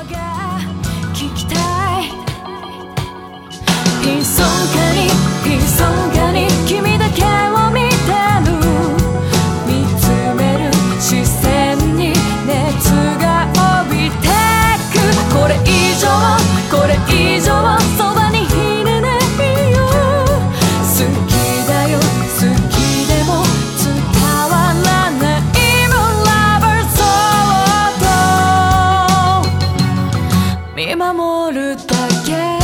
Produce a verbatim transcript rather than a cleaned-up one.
が聞きたい。ひそかにひそかに君だけを見てる。見つめる視線に熱が帯びてく。これ以上これ以上そばにいれないよ。好きだよ好きでも伝わらない。見守るだけ